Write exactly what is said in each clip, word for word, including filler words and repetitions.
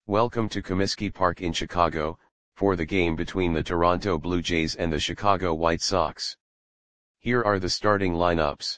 Welcome to Comiskey Park in Chicago, for the game between the Toronto Blue Jays and the Chicago White Sox. Here are the starting lineups.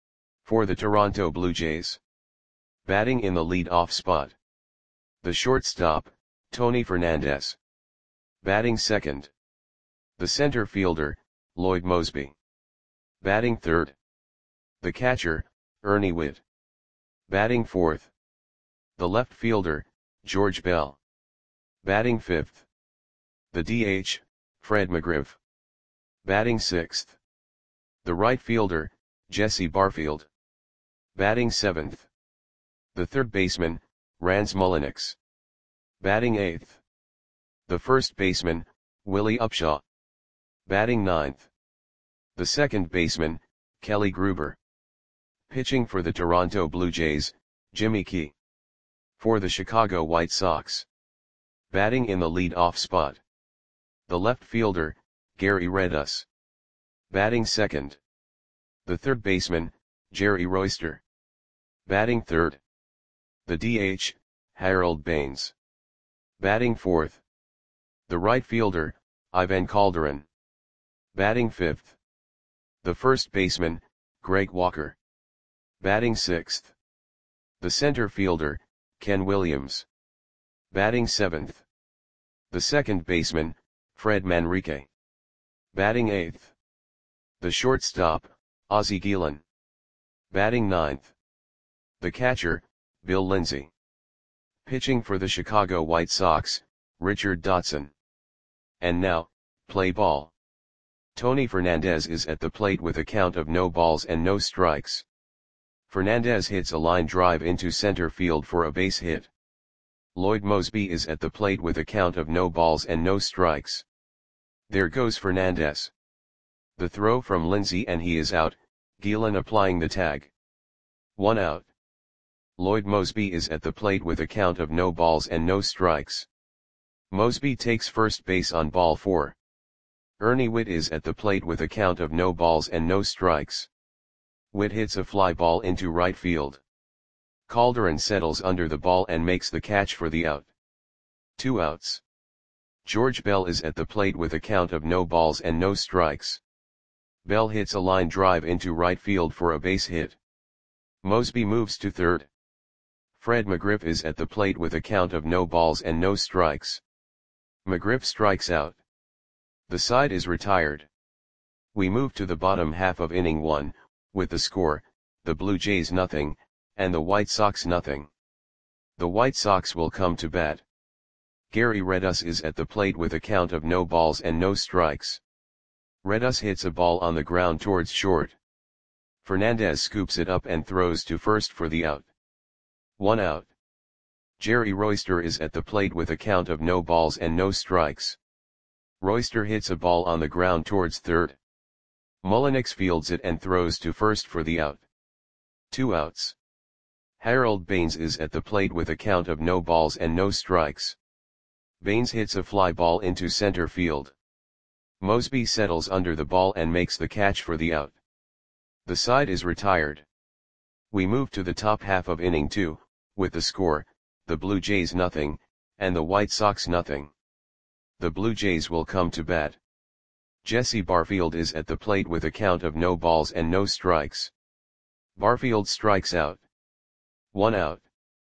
For the Toronto Blue Jays. Batting in the lead-off spot. The shortstop, Tony Fernandez. Batting second. The center fielder, Lloyd Moseby. Batting third. The catcher, Ernie Whitt. Batting fourth. The left fielder, George Bell. Batting fifth. The D H, Fred McGriff. Batting sixth. The right fielder, Jesse Barfield. Batting seventh. The third baseman, Rans Mulliniks. Batting eighth. The first baseman, Willie Upshaw. Batting ninth. The second baseman, Kelly Gruber. Pitching for the Toronto Blue Jays, Jimmy Key. For the Chicago White Sox. Batting in the lead-off spot. The left fielder, Gary Redus. Batting second. The third baseman, Jerry Royster. Batting third. The D H, Harold Baines. Batting fourth. The right fielder, Ivan Calderon. Batting fifth. The first baseman, Greg Walker. Batting sixth. The center fielder, Ken Williams. Batting seventh. The second baseman, Fred Manrique. Batting eighth. The shortstop, Ozzie Guillen. Batting ninth. The catcher, Bill Lindsay. Pitching for the Chicago White Sox, Richard Dotson. And now, play ball. Tony Fernandez is at the plate with a count of no balls and no strikes. Fernandez hits a line drive into center field for a base hit. Lloyd Moseby is at the plate with a count of no balls and no strikes. There goes Fernandez. The throw from Lindsay and he is out, Guillen applying the tag. One out. Lloyd Moseby is at the plate with a count of no balls and no strikes. Moseby takes first base on ball four. Ernie Whitt is at the plate with a count of no balls and no strikes. Whitt hits a fly ball into right field. Calderon settles under the ball and makes the catch for the out. Two outs. George Bell is at the plate with a count of no balls and no strikes. Bell hits a line drive into right field for a base hit. Moseby moves to third. Fred McGriff is at the plate with a count of no balls and no strikes. McGriff strikes out. The side is retired. We move to the bottom half of inning one, with the score, the Blue Jays nothing, and the White Sox nothing. The White Sox will come to bat. Gary Redus is at the plate with a count of no balls and no strikes. Redus hits a ball on the ground towards short. Fernandez scoops it up and throws to first for the out. One out. Jerry Royster is at the plate with a count of no balls and no strikes. Royster hits a ball on the ground towards third. Mulliniks fields it and throws to first for the out. Two outs. Harold Baines is at the plate with a count of no balls and no strikes. Baines hits a fly ball into center field. Moseby settles under the ball and makes the catch for the out. The side is retired. We move to the top half of inning two, with the score, the Blue Jays nothing, and the White Sox nothing. The Blue Jays will come to bat. Jesse Barfield is at the plate with a count of no balls and no strikes. Barfield strikes out. One out.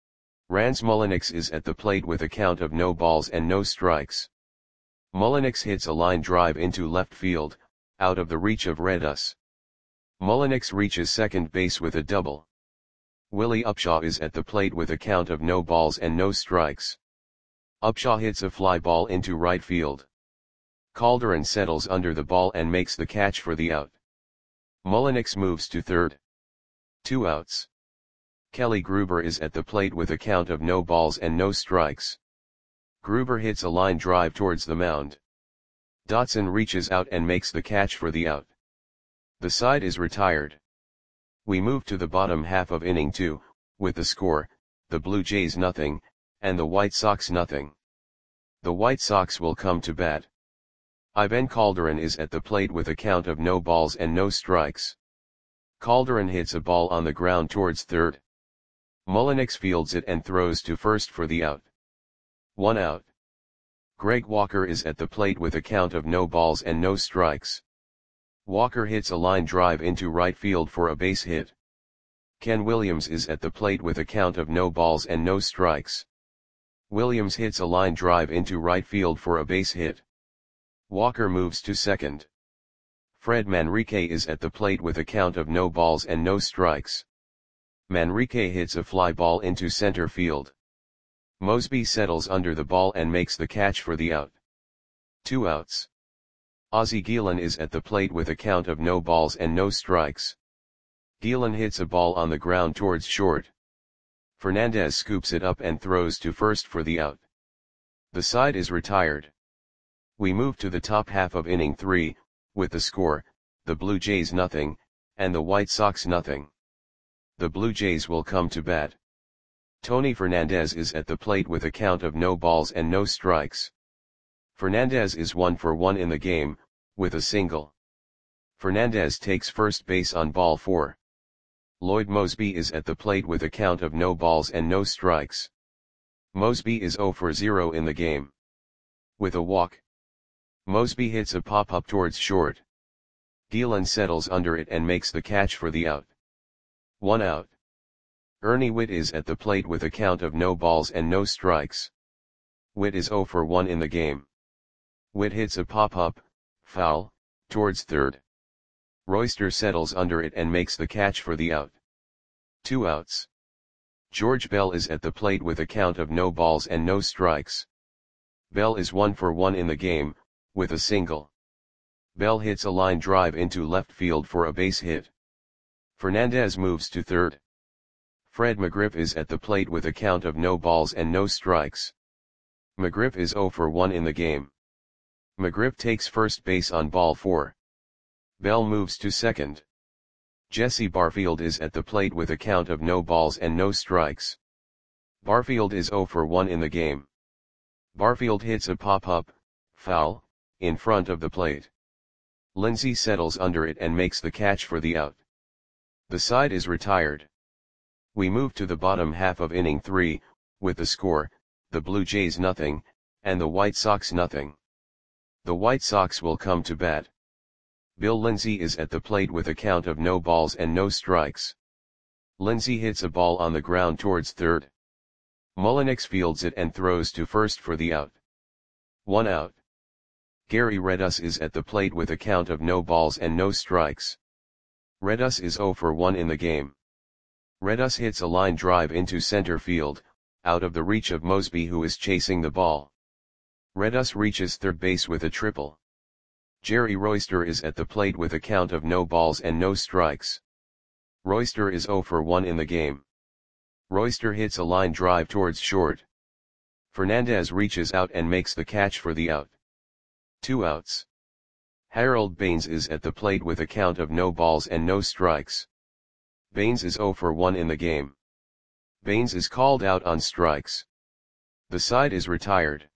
Rans Mulliniks is at the plate with a count of no balls and no strikes. Mulliniks hits a line drive into left field, out of the reach of Redus. Mulliniks reaches second base with a double. Willie Upshaw is at the plate with a count of no balls and no strikes. Upshaw hits a fly ball into right field. Calderon settles under the ball and makes the catch for the out. Mulliniks moves to third. Two outs. Kelly Gruber is at the plate with a count of no balls and no strikes. Gruber hits a line drive towards the mound. Dotson reaches out and makes the catch for the out. The side is retired. We move to the bottom half of inning two, with the score, the Blue Jays nothing, and the White Sox nothing. The White Sox will come to bat. Ivan Calderon is at the plate with a count of no balls and no strikes. Calderon hits a ball on the ground towards third. Mulliniks fields it and throws to first for the out. One out. Greg Walker is at the plate with a count of no balls and no strikes. Walker hits a line drive into right field for a base hit. Ken Williams is at the plate with a count of no balls and no strikes. Williams hits a line drive into right field for a base hit. Walker moves to second. Fred Manrique is at the plate with a count of no balls and no strikes. Manrique hits a fly ball into center field. Mosby settles under the ball and makes the catch for the out. Two outs. Ozzie Guillen is at the plate with a count of no balls and no strikes. Guillen hits a ball on the ground towards short. Fernandez scoops it up and throws to first for the out. The side is retired. We move to the top half of inning three, with the score, the Blue Jays nothing, and the White Sox nothing. The Blue Jays will come to bat. Tony Fernandez is at the plate with a count of no balls and no strikes. Fernandez is one for one in the game, with a single. Fernandez takes first base on ball four. Lloyd Mosby is at the plate with a count of no balls and no strikes. Mosby is zero for zero in the game. With a walk, Mosby hits a pop-up towards short. Guillen settles under it and makes the catch for the out. One out. Ernie Whitt is at the plate with a count of no balls and no strikes. Whitt is zero for one in the game. Whitt hits a pop-up, foul, towards third. Royster settles under it and makes the catch for the out. Two outs. George Bell is at the plate with a count of no balls and no strikes. Bell is one for one in the game, with a single. Bell hits a line drive into left field for a base hit. Fernandez moves to third. Fred McGriff is at the plate with a count of no balls and no strikes. McGriff is zero for one in the game. McGriff takes first base on ball four. Bell moves to second. Jesse Barfield is at the plate with a count of no balls and no strikes. Barfield is zero for one in the game. Barfield hits a pop-up, foul, in front of the plate. Lindsey settles under it and makes the catch for the out. The side is retired. We move to the bottom half of inning three, with the score, the Blue Jays nothing, and the White Sox nothing. The White Sox will come to bat. Bill Lindsey is at the plate with a count of no balls and no strikes. Lindsey hits a ball on the ground towards third. Mullenix fields it and throws to first for the out. One out. Gary Redus is at the plate with a count of no balls and no strikes. Redus is zero for one in the game. Redus hits a line drive into center field, out of the reach of Mosby who is chasing the ball. Redus reaches third base with a triple. Jerry Royster is at the plate with a count of no balls and no strikes. Royster is zero for one in the game. Royster hits a line drive towards short. Fernandez reaches out and makes the catch for the out. Two outs. Harold Baines is at the plate with a count of no balls and no strikes. Baines is zero for one in the game. Baines is called out on strikes. The side is retired.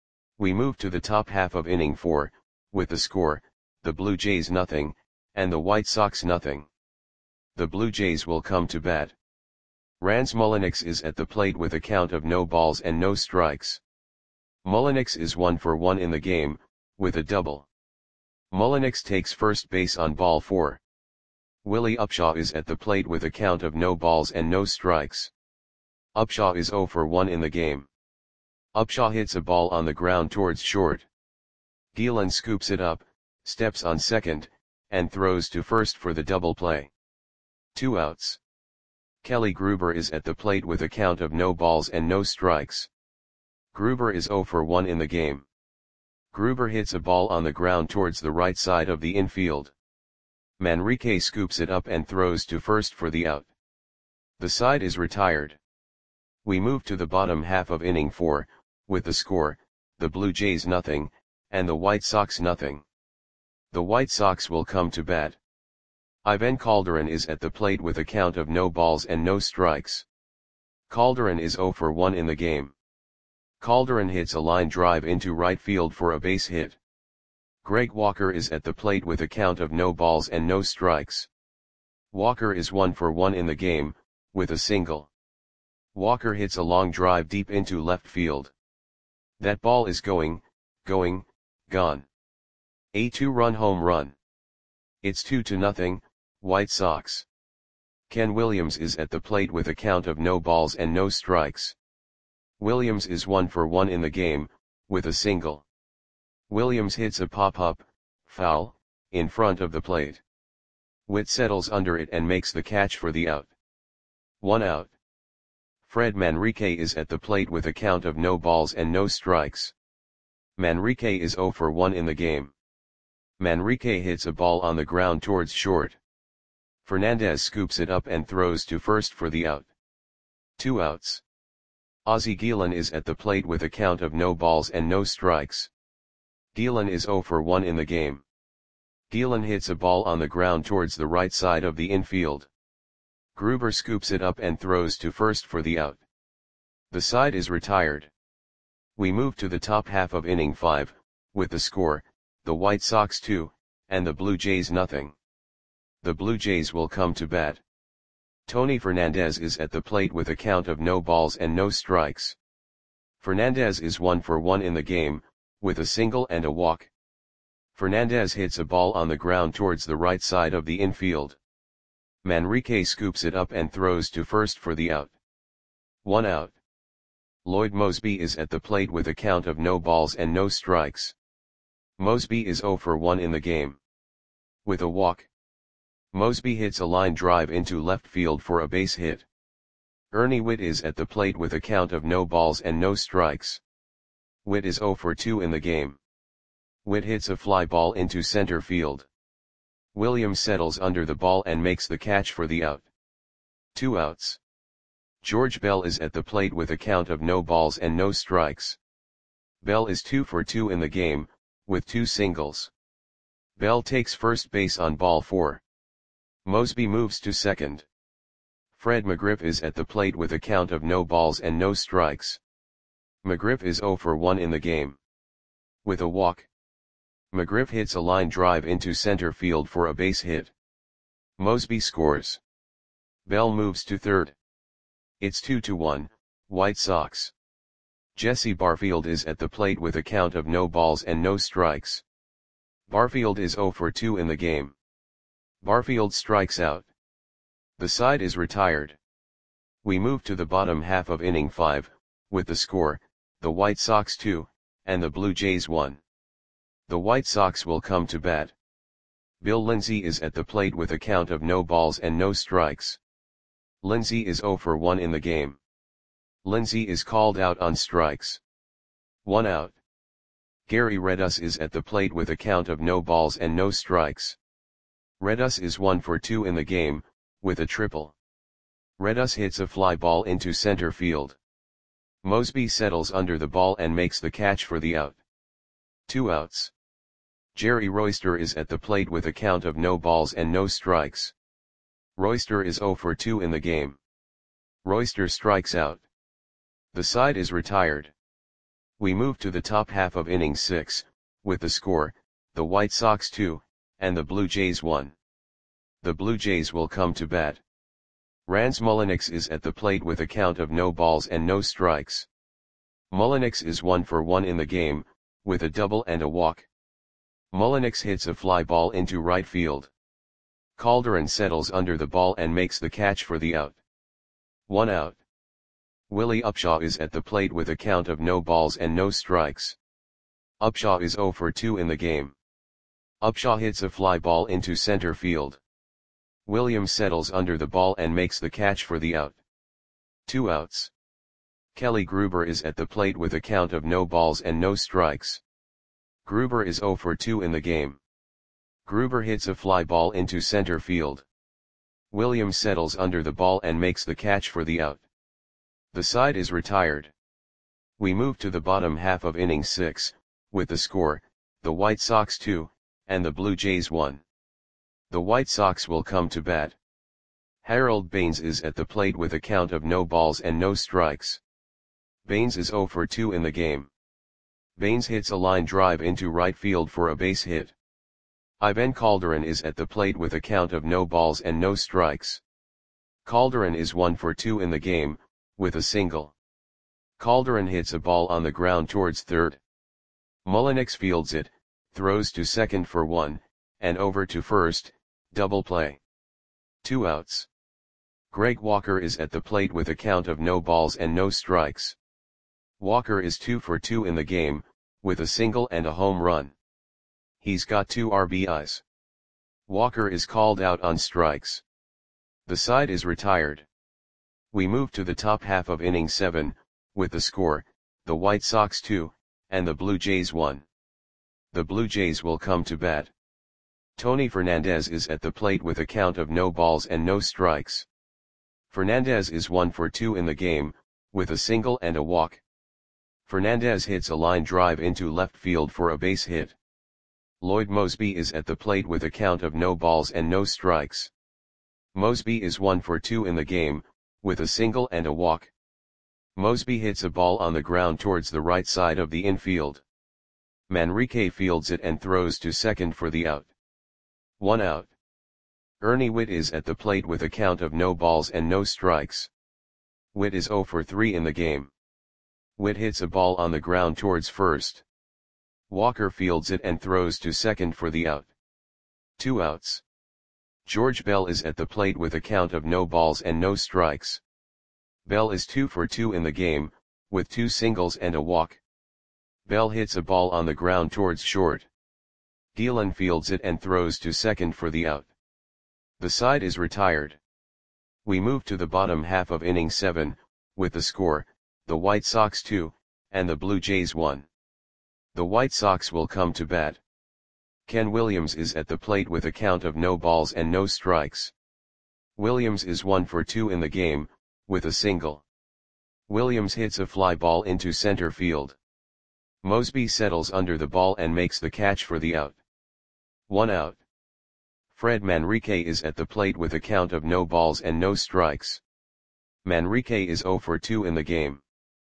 We move to the top half of inning four, with the score, the Blue Jays nothing, and the White Sox nothing. The Blue Jays will come to bat. Rance Mullenix is at the plate with a count of no balls and no strikes. Mullenix is one for one in the game, with a double. Mullenix takes first base on ball four. Willie Upshaw is at the plate with a count of no balls and no strikes. Upshaw is zero for one in the game. Upshaw hits a ball on the ground towards short. Guillen scoops it up, steps on second, and throws to first for the double play. Two outs. Kelly Gruber is at the plate with a count of no balls and no strikes. Gruber is zero for one in the game. Gruber hits a ball on the ground towards the right side of the infield. Manrique scoops it up and throws to first for the out. The side is retired. We move to the bottom half of inning four, with the score, the Blue Jays nothing, and the White Sox nothing. The White Sox will come to bat. Ivan Calderon is at the plate with a count of no balls and no strikes. Calderon is zero for one in the game. Calderon hits a line drive into right field for a base hit. Greg Walker is at the plate with a count of no balls and no strikes. Walker is one for one in the game, with a single. Walker hits a long drive deep into left field. That ball is going, going, gone. A two-run home run. It's two to nothing, White Sox. Ken Williams is at the plate with a count of no balls and no strikes. Williams is one for one in the game, with a single. Williams hits a pop-up, foul, in front of the plate. Witt settles under it and makes the catch for the out. One out. Fred Manrique is at the plate with a count of no balls and no strikes. Manrique is zero for one in the game. Manrique hits a ball on the ground towards short. Fernandez scoops it up and throws to first for the out. Two outs. Ozzie Guillen is at the plate with a count of no balls and no strikes. Guillen is zero for one in the game. Guillen hits a ball on the ground towards the right side of the infield. Gruber scoops it up and throws to first for the out. The side is retired. We move to the top half of inning five, with the score, the White Sox two, and the Blue Jays nothing. The Blue Jays will come to bat. Tony Fernandez is at the plate with a count of no balls and no strikes. Fernandez is one for one in the game, with a single and a walk. Fernandez hits a ball on the ground towards the right side of the infield. Manrique scoops it up and throws to first for the out. One out. Lloyd Moseby is at the plate with a count of no balls and no strikes. Moseby is zero for one in the game. With a walk. Moseby hits a line drive into left field for a base hit. Ernie Witt is at the plate with a count of no balls and no strikes. Witt is zero for two in the game. Witt hits a fly ball into center field. Williams settles under the ball and makes the catch for the out. Two outs. George Bell is at the plate with a count of no balls and no strikes. Bell is two for two in the game, with two singles. Bell takes first base on ball four. Moseby moves to second. Fred McGriff is at the plate with a count of no balls and no strikes. McGriff is zero for one in the game. With a walk. McGriff hits a line drive into center field for a base hit. Moseby scores. Bell moves to third. It's two to one, White Sox. Jesse Barfield is at the plate with a count of no balls and no strikes. Barfield is zero for two in the game. Barfield strikes out. The side is retired. We move to the bottom half of inning five, with the score, the White Sox two, and the Blue Jays one. The White Sox will come to bat. Bill Lindsay is at the plate with a count of no balls and no strikes. Lindsay is zero for one in the game. Lindsay is called out on strikes. One out. Gary Redus is at the plate with a count of no balls and no strikes. Redus is one for two in the game, with a triple. Redus hits a fly ball into center field. Moseby settles under the ball and makes the catch for the out. Two outs. Jerry Royster is at the plate with a count of no balls and no strikes. Royster is zero for two in the game. Royster strikes out. The side is retired. We move to the top half of inning six, with the score, the White Sox two, and the Blue Jays one. The Blue Jays will come to bat. Rans Mulliniks is at the plate with a count of no balls and no strikes. Mulliniks is one for one in the game, with a double and a walk. Mulliniks hits a fly ball into right field. Calderon settles under the ball and makes the catch for the out. One out. Willie Upshaw is at the plate with a count of no balls and no strikes. Upshaw is zero for two in the game. Upshaw hits a fly ball into center field. Williams settles under the ball and makes the catch for the out. Two outs. Kelly Gruber is at the plate with a count of no balls and no strikes. Gruber is zero for two in the game. Gruber hits a fly ball into center field. Williams settles under the ball and makes the catch for the out. The side is retired. We move to the bottom half of inning six, with the score, the White Sox two, and the Blue Jays one. The White Sox will come to bat. Harold Baines is at the plate with a count of no balls and no strikes. Baines is zero for two in the game. Baines hits a line drive into right field for a base hit. Ivan Calderon is at the plate with a count of no balls and no strikes. Calderon is one for two in the game, with a single. Calderon hits a ball on the ground towards third. Mullenix fields it, throws to second for one, and over to first, double play. Two outs. Greg Walker is at the plate with a count of no balls and no strikes. Walker is two for two in the game, with a single and a home run. He's got two R B Is. Walker is called out on strikes. The side is retired. We move to the top half of inning seven, with the score, the White Sox two, and the Blue Jays one. The Blue Jays will come to bat. Tony Fernandez is at the plate with a count of no balls and no strikes. Fernandez is one for two in the game, with a single and a walk. Fernandez hits a line drive into left field for a base hit. Lloyd Moseby is at the plate with a count of no balls and no strikes. Moseby is one for two in the game, with a single and a walk. Moseby hits a ball on the ground towards the right side of the infield. Manrique fields it and throws to second for the out. One out. Ernie Whitt is at the plate with a count of no balls and no strikes. Whitt is zero for three in the game. Whitt hits a ball on the ground towards first. Walker fields it and throws to second for the out. Two outs. George Bell is at the plate with a count of no balls and no strikes. Bell is two for two in the game, with two singles and a walk. Bell hits a ball on the ground towards short. Gielan fields it and throws to second for the out. The side is retired. We move to the bottom half of inning seven, with the score, the White Sox two, and the Blue Jays one. The White Sox will come to bat. Ken Williams is at the plate with a count of no balls and no strikes. Williams is one for two in the game, with a single. Williams hits a fly ball into center field. Moseby settles under the ball and makes the catch for the out. One out. Fred Manrique is at the plate with a count of no balls and no strikes. Manrique is zero for two in the game.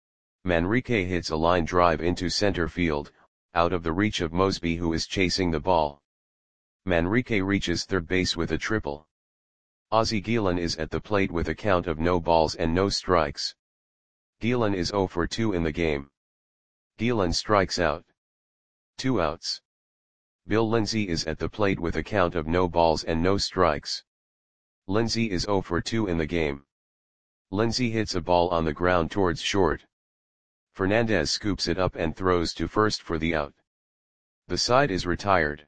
Manrique hits a line drive into center field, out of the reach of Moseby, who is chasing the ball. Manrique reaches third base with a triple. Ozzie Gielan is at the plate with a count of no balls and no strikes. Gielan is zero for two in the game. Gielan strikes out. Two outs. Bill Lindsay is at the plate with a count of no balls and no strikes. Lindsay is zero for two in the game. Lindsay hits a ball on the ground towards short. Fernandez scoops it up and throws to first for the out. The side is retired.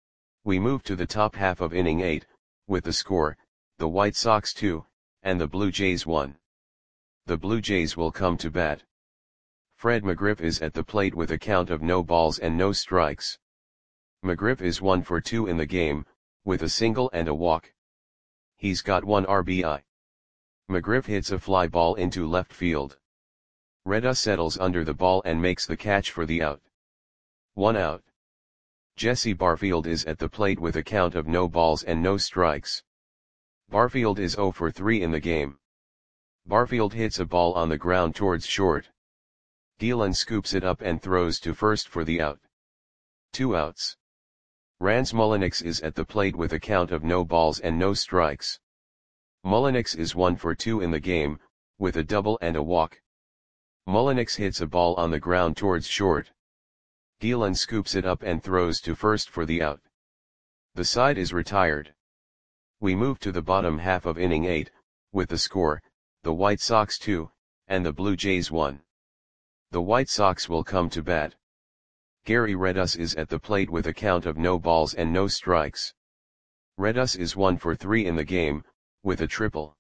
We move to the top half of inning eight, with the score, the White Sox two, and the Blue Jays one. The Blue Jays will come to bat. Fred McGriff is at the plate with a count of no balls and no strikes. McGriff is one for two in the game, with a single and a walk. He's got one R B I. McGriff hits a fly ball into left field. Reda settles under the ball and makes the catch for the out. One out. Jesse Barfield is at the plate with a count of no balls and no strikes. Barfield is zero for three in the game. Barfield hits a ball on the ground towards short. Gielan scoops it up and throws to first for the out. Two outs. Rance Mullenix is at the plate with a count of no balls and no strikes. Mullenix is one for two in the game, with a double and a walk. Mullenix hits a ball on the ground towards short. Gielan scoops it up and throws to first for the out. The side is retired. We move to the bottom half of inning eight, with the score, the White Sox two, and the Blue Jays one. The White Sox will come to bat. Gary Redus is at the plate with a count of no balls and no strikes. Redus is one for three in the game, with a triple.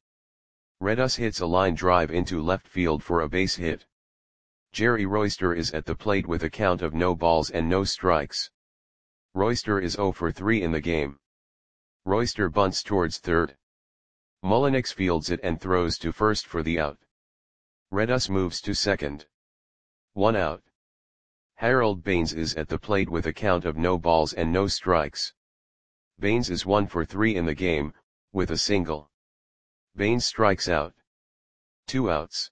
Redus hits a line drive into left field for a base hit. Jerry Royster is at the plate with a count of no balls and no strikes. Royster is zero for three in the game. Royster bunts towards third. Mullenix fields it and throws to first for the out. Redus moves to second. One out. Harold Baines is at the plate with a count of no balls and no strikes. Baines is one for three in the game, with a single. Baines strikes out. Two outs.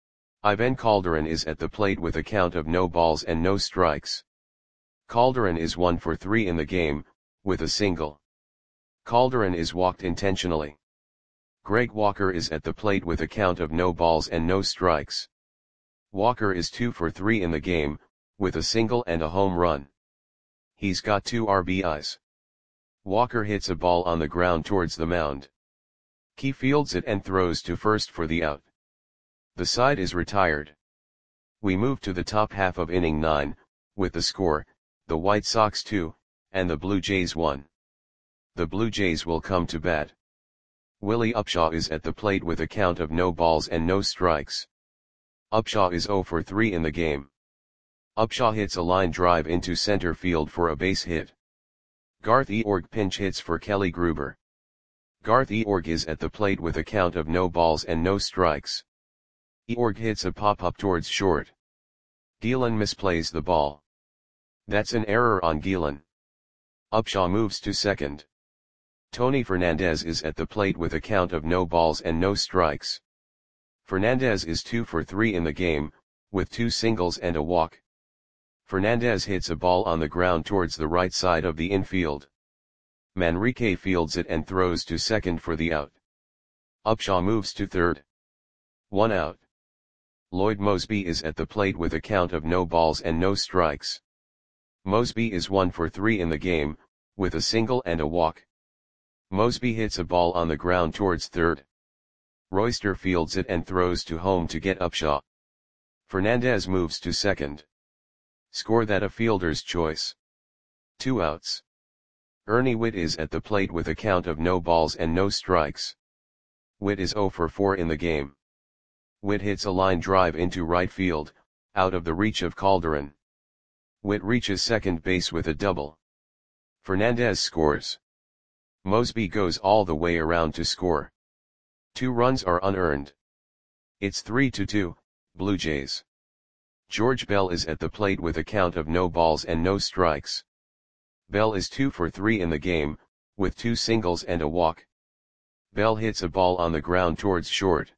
Ivan Calderon is at the plate with a count of no balls and no strikes. Calderon is one for three in the game, with a single. Calderon is walked intentionally. Greg Walker is at the plate with a count of no balls and no strikes. Walker is two for three in the game, with a single and a home run. He's got two R B Is. Walker hits a ball on the ground towards the mound. Key fields it and throws to first for the out. The side is retired. We move to the top half of inning nine, with the score, the White Sox two, and the Blue Jays one. The Blue Jays will come to bat. Willie Upshaw is at the plate with a count of no balls and no strikes. Upshaw is zero for three in the game. Upshaw hits a line drive into center field for a base hit. Garth Eorg pinch hits for Kelly Gruber. Garth Eorg is at the plate with a count of no balls and no strikes. Eorg hits a pop-up towards short. Gielan misplays the ball. That's an error on Gielan. Upshaw moves to second. Tony Fernandez is at the plate with a count of no balls and no strikes. Fernandez is two for three in the game, with two singles and a walk. Fernandez hits a ball on the ground towards the right side of the infield. Manrique fields it and throws to second for the out. Upshaw moves to third. One out. Lloyd Moseby is at the plate with a count of no balls and no strikes. Moseby is one for three in the game, with a single and a walk. Moseby hits a ball on the ground towards third. Royster fields it and throws to home to get Upshaw. Fernandez moves to second. Score that a fielder's choice. Two outs. Ernie Whitt is at the plate with a count of no balls and no strikes. Whitt is zero for four in the game. Whitt hits a line drive into right field, out of the reach of Calderon. Whitt reaches second base with a double. Fernandez scores. Moseby goes all the way around to score. Two runs are unearned. It's three to two, Blue Jays. George Bell is at the plate with a count of no balls and no strikes. Bell is two for three in the game, with two singles and a walk. Bell hits a ball on the ground towards short.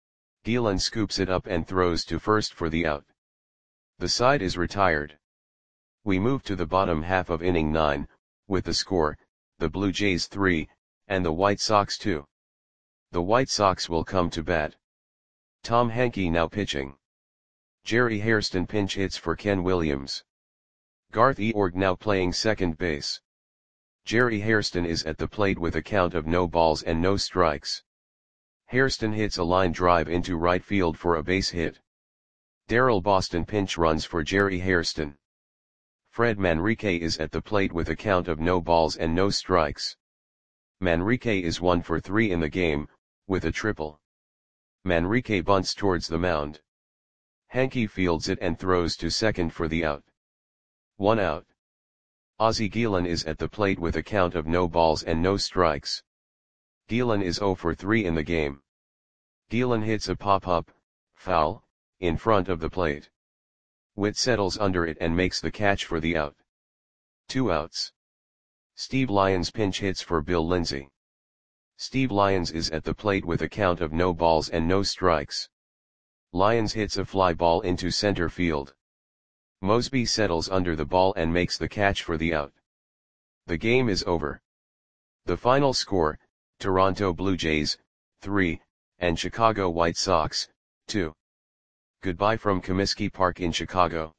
Gielan scoops it up and throws to first for the out. The side is retired. We move to the bottom half of inning nine, with the score, the Blue Jays three, and the White Sox two. The White Sox will come to bat. Tom Henke now pitching. Jerry Hairston pinch hits for Ken Williams. Garth Eorg now playing second base. Jerry Hairston is at the plate with a count of no balls and no strikes. Hairston hits a line drive into right field for a base hit. Darrell Boston pinch runs for Jerry Hairston. Fred Manrique is at the plate with a count of no balls and no strikes. Manrique is one for three in the game, with a triple. Manrique bunts towards the mound. Henke fields it and throws to second for the out. One out. Ozzie Gielan is at the plate with a count of no balls and no strikes. Gielan is zero for three in the game. Gielan hits a pop-up, foul, in front of the plate. Whitt settles under it and makes the catch for the out. Two outs. Steve Lyons pinch hits for Bill Lindsay. Steve Lyons is at the plate with a count of no balls and no strikes. Lyons hits a fly ball into center field. Moseby settles under the ball and makes the catch for the out. The game is over. The final score, Toronto Blue Jays, three, and Chicago White Sox, two. Goodbye from Comiskey Park in Chicago.